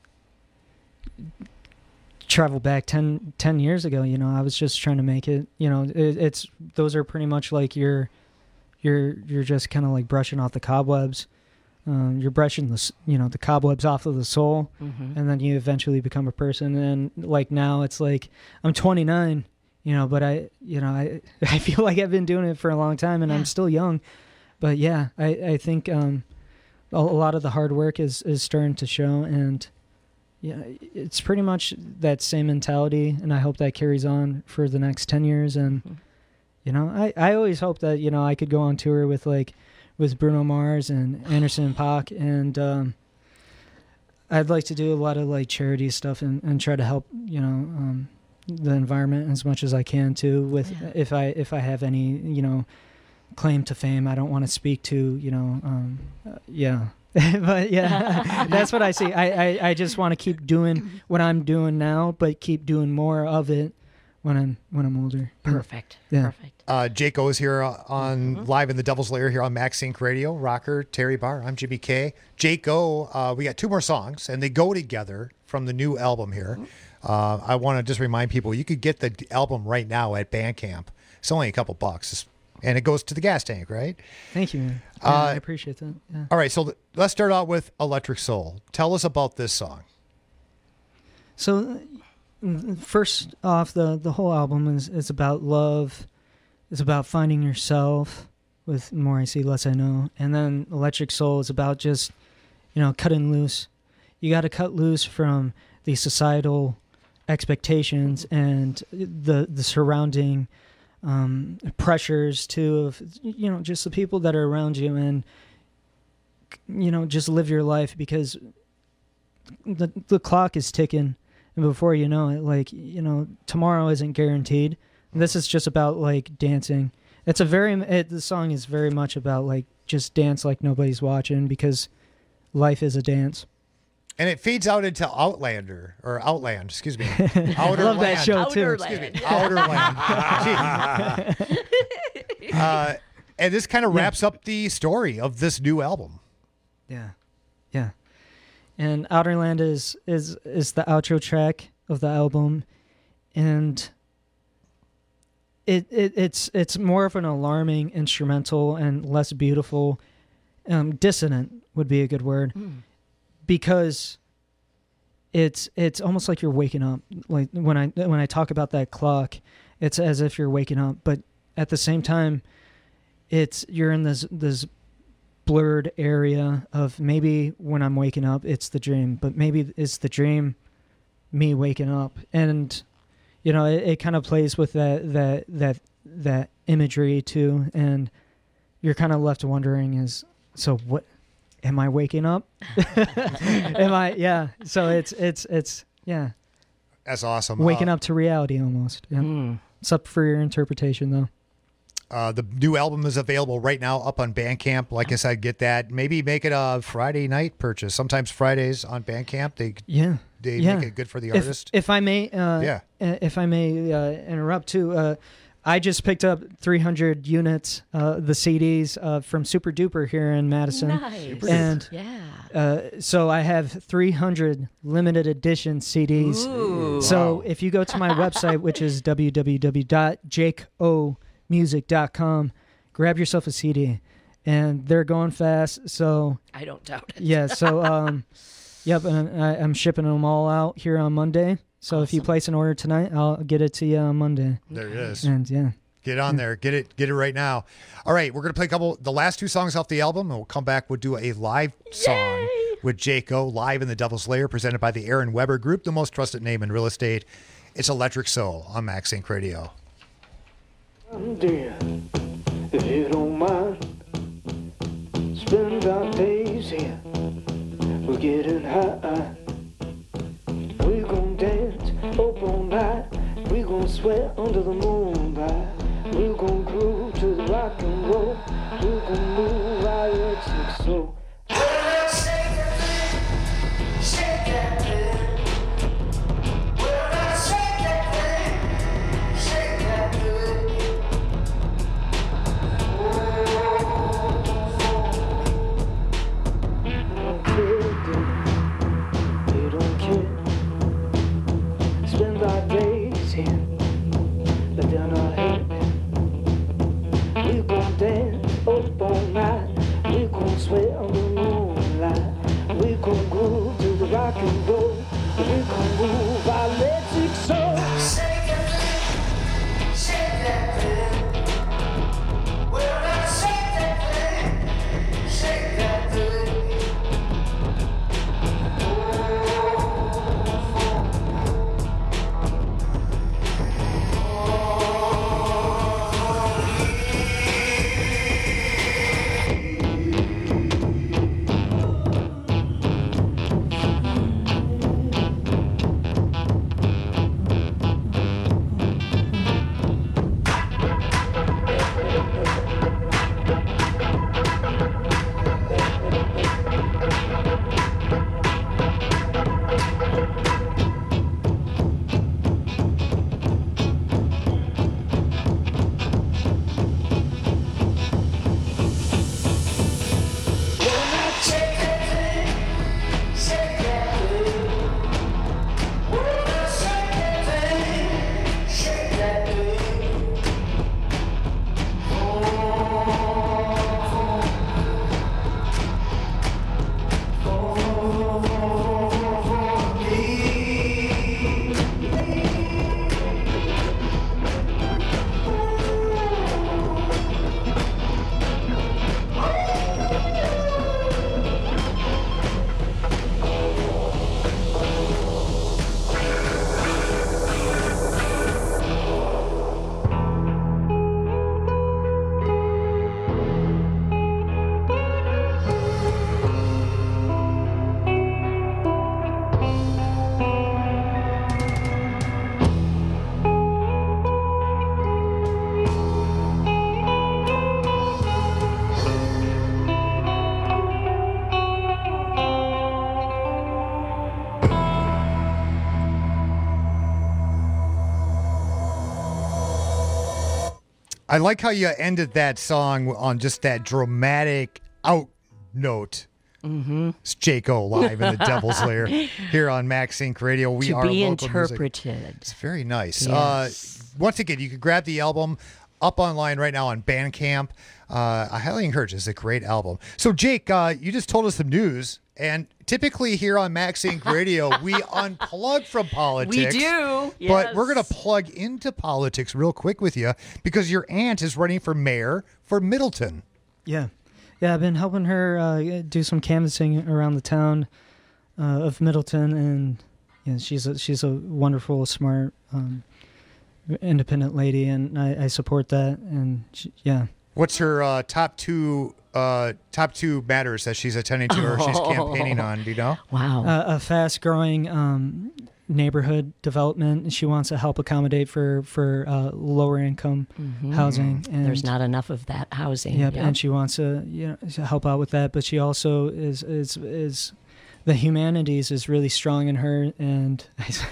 travel back ten, ten years ago. You know, I was just trying to make it. You know, it, it's those are pretty much like you're, you're you're just kind of like brushing off the cobwebs. Um, you're brushing the s- you know the cobwebs off of the soul, Mhm. and then you eventually become a person. And like now, it's like I'm twenty-nine. You know, but I you know I I feel like I've been doing it for a long time, and Yeah. I'm still young. But yeah, I I think. Um, a a lot of the hard work is, is starting to show, and yeah, it's pretty much that same mentality, and I hope that carries on for the next ten years. And you know, I, I always hope that you know I could go on tour with like with Bruno Mars and Anderson .Paak, and um, I'd like to do a lot of like charity stuff and, and try to help you know um, the environment as much as I can too. With Yeah. if I if I have any you know. claim to fame. I don't want to speak to, you know, um, uh, yeah. But yeah, that's what I see. I, I, I just want to keep doing what I'm doing now, but keep doing more of it when I'm when I'm older. Perfect. Yeah. Perfect. Uh, Jaco is here on Mm-hmm. live in the Devil's Lair here on Max Inc Radio. Rocker, Terry Barr. I'm Jimmy K. Jaco, uh, we got two more songs, and they go together from the new album here. Uh, I want to just remind people you could get the d- album right now at Bandcamp. It's only a couple bucks, It's- and it goes to the gas tank, right? Thank you, man. Yeah, Uh, I appreciate that. Yeah. All right, so th- let's start out with Electric Soul. Tell us about this song. So, uh, first off, the the whole album is is about love. It's about finding yourself. With More I See, Less I Know, and then Electric Soul is about just, you know, cutting loose. You got to cut loose from the societal expectations and the the surrounding um, pressures too of you know just the people that are around you, and you know just live your life because the the clock is ticking. And before you know it, like, you know, tomorrow isn't guaranteed. This is just about, like, dancing. It's a very, it, the song is very much about, like, just dance like nobody's watching because life is a dance. And it feeds out into Outlander, or Outland, excuse me. I Outer love that Land. show, too. Outer Excuse me, Outer Land. uh, and this kind of wraps up the story of this new album. Yeah. Yeah. And Outerland is is is the outro track of the album, and it, it it's it's more of an alarming instrumental and less beautiful. Um, dissonant would be a good word, Mm. because it's it's almost like you're waking up. Like when I when I talk about that clock, it's as if you're waking up, but at the same time, it's you're in this this blurred area of maybe when I'm waking up it's the dream, but maybe it's the dream me waking up. And you know it, it kind of plays with that that that that imagery too. And you're kind of left wondering is, so what, am I waking up? am I, yeah. So it's, it's, it's, yeah. That's awesome. Waking uh, up to reality almost. Yeah. Mm. It's up for your interpretation though. Uh, the new album is available right now up on Bandcamp. Like I said, get that. Maybe make it a Friday night purchase. Sometimes Fridays on Bandcamp, they yeah they yeah. make it good for the if, artist. If I may, uh, yeah. If I may uh, interrupt too, uh, I just picked up three hundred units, uh, the C Ds uh, from Super Duper here in Madison. Nice. And yeah. Uh, so I have three hundred limited edition C Ds. Ooh. So Wow. if you go to my website, which is w w w dot jake o music dot com, grab yourself a C D, and they're going fast. So I don't doubt it. yeah. So um, yep, and I, I'm shipping them all out here on Monday. So if you place an order tonight, I'll get it to you on Monday. There it is. And yeah. Get on there. Get it Get it right now. All right, we're going to play a couple, the last two songs off the album, and we'll come back. We'll do a live song with Jake O, live in the Devil's Lair, presented by the Aaron Weber Group, the most trusted name in real estate. It's Electric Soul on Max Inc Radio. Dear, if you don't mind, spend our days here. We're getting high. We're gonna dance up all night. We're gonna sweat under the moonlight. We're gonna groove to the rock and roll. We're gonna move our electric soul. Shake that thing, shake that thing. Well, shake that thing, shake that thing. You don't care. Spend our days here, but they're not happy. We gon' dance up all night. We gon' sweat on the moonlight. We gon' groove to the rock and roll. We gon' move our electric soul. Shake that thing, shake that thing. Well, now shake that thing, shake that thing. I like how you ended that song on just that dramatic out note. Mm-hmm. It's Jake O live in the Devil's Lair here on Max Inc Radio. We to are be local interpreted. Music. It's very nice. Yes. Uh, once again, you can grab the album up online right now on Bandcamp. Uh, I highly encourage it. It's a great album. So, Jake, uh, you just told us some news. And typically here on Max Inc Radio, we unplug from politics. We do. Yes. But we're going to plug into politics real quick with you because your aunt is running for mayor for Middleton. Yeah. Yeah, I've been helping her uh, do some canvassing around the town uh, of Middleton, and yeah, she's a, she's a wonderful, smart, um, independent lady, and I, I support that. And she, yeah, What's her uh, top two uh, top two matters that she's attending to or she's campaigning on? Do you know? Wow. Uh, a fast-growing um, neighborhood development. She wants to help accommodate for for uh, lower-income Mhm. housing. And There's not enough of that housing. Yep, Yep. and she wants to you know to help out with that. But she also is is is the humanities is really strong in her, and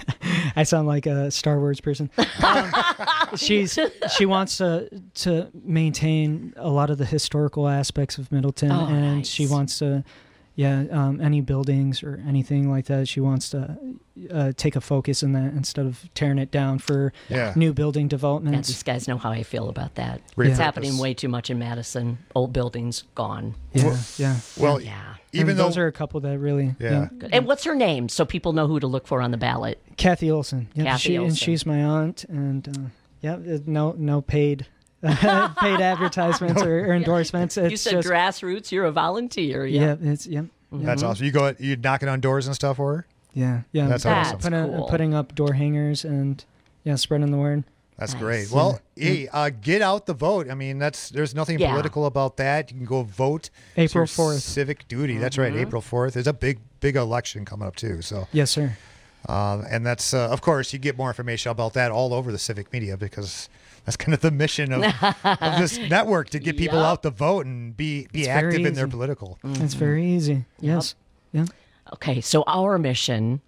I, I sound like a Star Wars person. Um, she's she wants to to maintain a lot of the historical aspects of Middleton, Oh, and nice. she wants to, yeah, um, any buildings or anything like that. She wants to uh, take a focus in that instead of tearing it down for Yeah. new building And developments. these guys know how I feel about that. Repurpose. It's happening way too much in Madison. Old buildings gone. Yeah, yeah. Well, yeah. even And though those are a couple that really, Yeah. Good. And what's her name so people know who to look for on the ballot? Kathy Olson. Yep, Kathy she, and Olson. she's my aunt, and uh, yeah, it- no no paid paid advertisements or, or endorsements. It's you said just, grassroots. You're a volunteer. Yeah. yeah, it's yep. That's Mhm. awesome. You go, you knocking on doors and stuff for her? Yeah, yeah. That's put- awesome. put a- cool. Putting up door hangers and yeah, spreading the word. That's Nice. great. Well, hey, uh, get out the vote. I mean, that's there's nothing Yeah. political about that. You can go vote. It's April your fourth. civic duty. That's right. Mhm. April fourth. There's a big, big election coming up too. So, Yes, sir. uh, and that's uh, of course you get more information about that all over the civic media because that's kind of the mission of, of this network to get people Yep. out to vote and be be It's very active in their easy. political. It's very easy. Yes. Yeah. Okay, so our mission,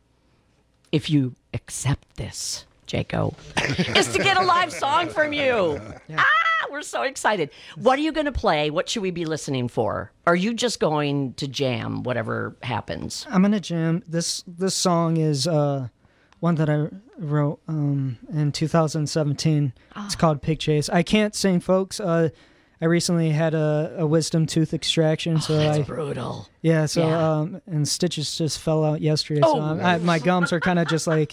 if you accept this, Jaco, is to get a live song from you. Ah, we're so excited. What are you going to play? What should we be listening for? Are you just going to jam whatever happens? I'm gonna jam. This this song is uh, one that I wrote um, in two thousand seventeen. It's called Pig Chase. I can't sing, folks. Uh, I recently had a, a wisdom tooth extraction, so That's I brutal. yeah. So Yeah. um, and stitches just fell out yesterday, Oh. so um, I, my gums are kind of just like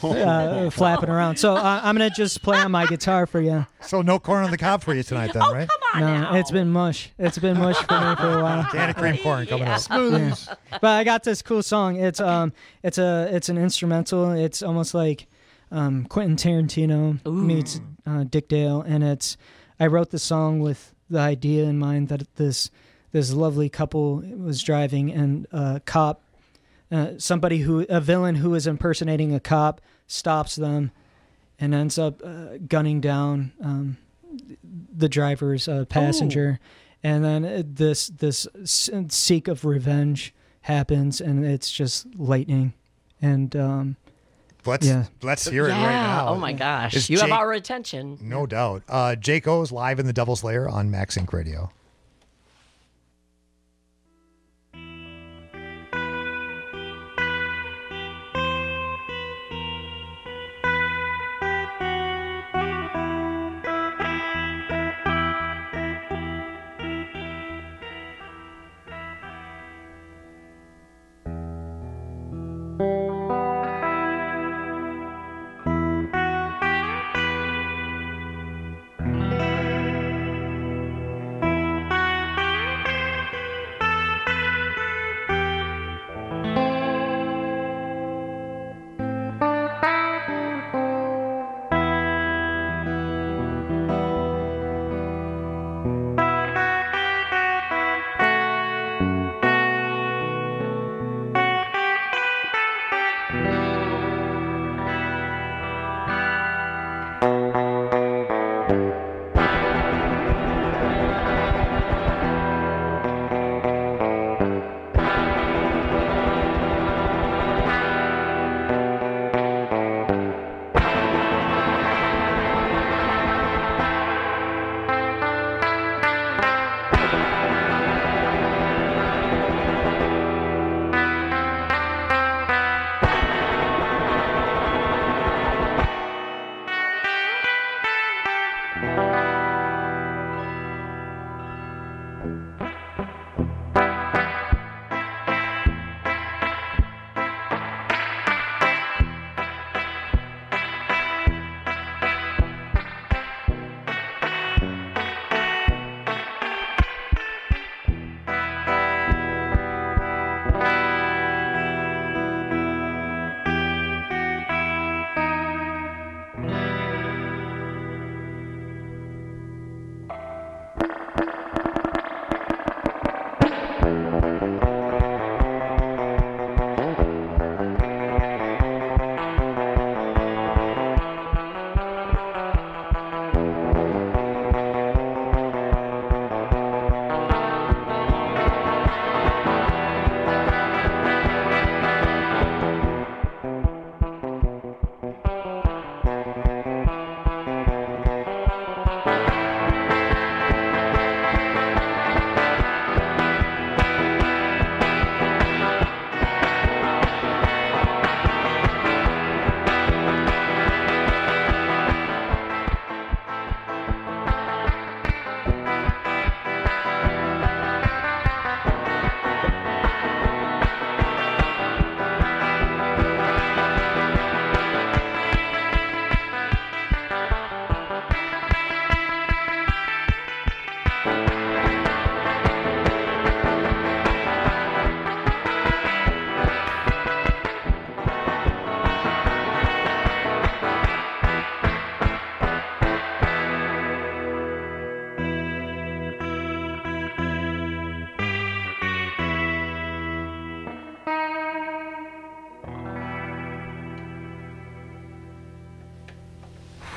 uh, flapping around. So uh, I'm gonna just play on my guitar for you. So no corn on the cob for you tonight, then, right? Come on No, now. it's been mush. It's been mush for me for a while. Can of cream corn coming up. Yeah. But I got this cool song. It's um, it's a it's an instrumental. It's almost like um, Quentin Tarantino meets uh, Dick Dale, and it's I wrote the song with the idea in mind that this this lovely couple was driving, and a cop, uh, somebody who a villain who is impersonating a cop, stops them, and ends up uh, gunning down um, the driver's uh, passenger. And then uh, this this s- seek of revenge happens, and it's just lightning. And um, Let's yeah. let's hear it yeah. right now. Oh my gosh. Is you have Jake- our attention. No doubt. Uh, Jaco's live in the Devil's Lair on Max Inc Radio.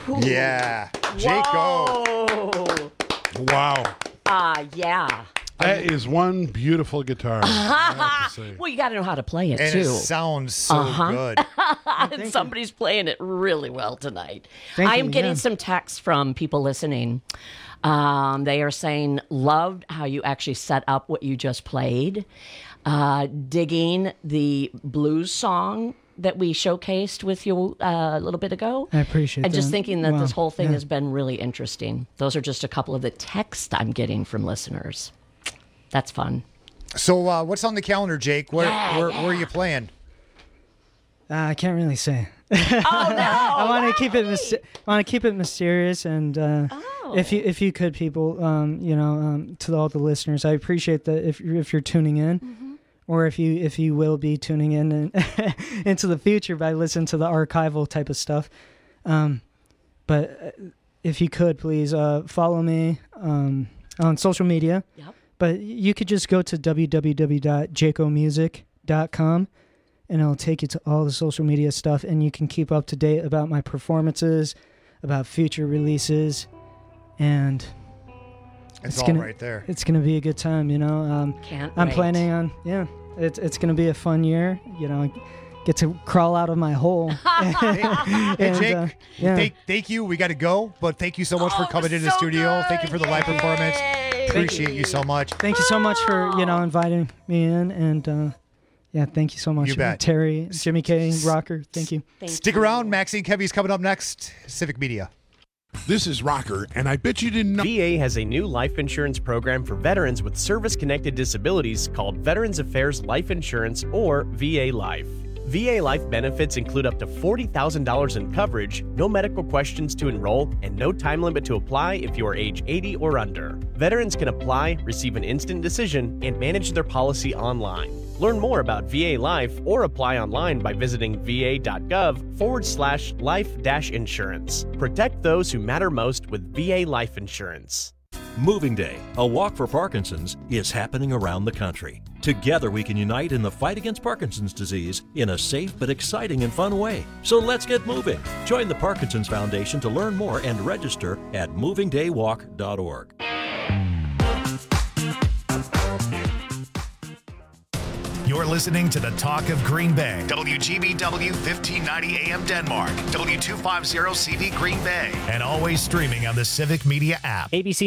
Yeah. Jaco. Wow. Ah, uh, yeah. That is one beautiful guitar. I have to say. Well, you got to know how to play it, and too. it sounds so uh-huh. good. And somebody's playing it really well tonight. Thank I am you, getting yeah. some texts from people listening. Um, they are saying, loved how you actually set up what you just played. Uh, digging the blues song that we showcased with you uh, a little bit ago. I appreciate And that. just thinking that Wow. this whole thing Yeah. has been really interesting. Those are just a couple of the texts I'm getting from listeners. That's fun. So, uh, what's on the calendar, Jake? Where, Yeah, where, yeah. where are you playing? Uh, I can't really say. Oh no! I want to keep it. Mys- want to keep it mysterious, and uh, oh. if you if you could, people, um, you know, um, to all the listeners, I appreciate that if you're, if you're tuning in, mm-hmm. or if you if you will be tuning in and into the future by listening to the archival type of stuff. Um, but if you could, please uh, follow me um, on social media. Yep. But you could just go to w w w dot jaco music dot com. And it'll take you to all the social media stuff, and you can keep up to date about my performances, about future releases, and It's, it's all gonna, right there. It's gonna be a good time, you know. Um, Can't I'm wait. planning on, yeah. It's it's gonna be a fun year, you know. Get to crawl out of my hole. Hey, And, Jake, uh, yeah. thank, thank you. We got to go, but thank you so much for Oh, coming it was in the so studio. good. Thank you for the live performance. Appreciate you so much. Thank you so much for you know inviting me in, and uh, yeah, thank you so much, You bet. Terry, Jimmy K, Rocker. Thank you. Thank Stick you. around. Maxine Kevy's coming up next. Civic Media. This is Rocker, and I bet you didn't know. V A has a new life insurance program for veterans with service-connected disabilities called Veterans Affairs Life Insurance, or V A Life. V A Life benefits include up to forty thousand dollars in coverage, no medical questions to enroll, and no time limit to apply if you are age eighty or under. Veterans can apply, receive an instant decision, and manage their policy online. Learn more about V A Life or apply online by visiting va.gov forward slash life dash insurance. Protect those who matter most with V A Life Insurance. Moving Day, a walk for Parkinson's, is happening around the country. Together we can unite in the fight against Parkinson's disease in a safe but exciting and fun way. So let's get moving. Join the Parkinson's Foundation to learn more and register at moving day walk dot org. You're listening to the Talk of Green Bay. W G B W fifteen ninety A M Denmark. W two fifty C V Green Bay. And always streaming on the Civic Media app. A B C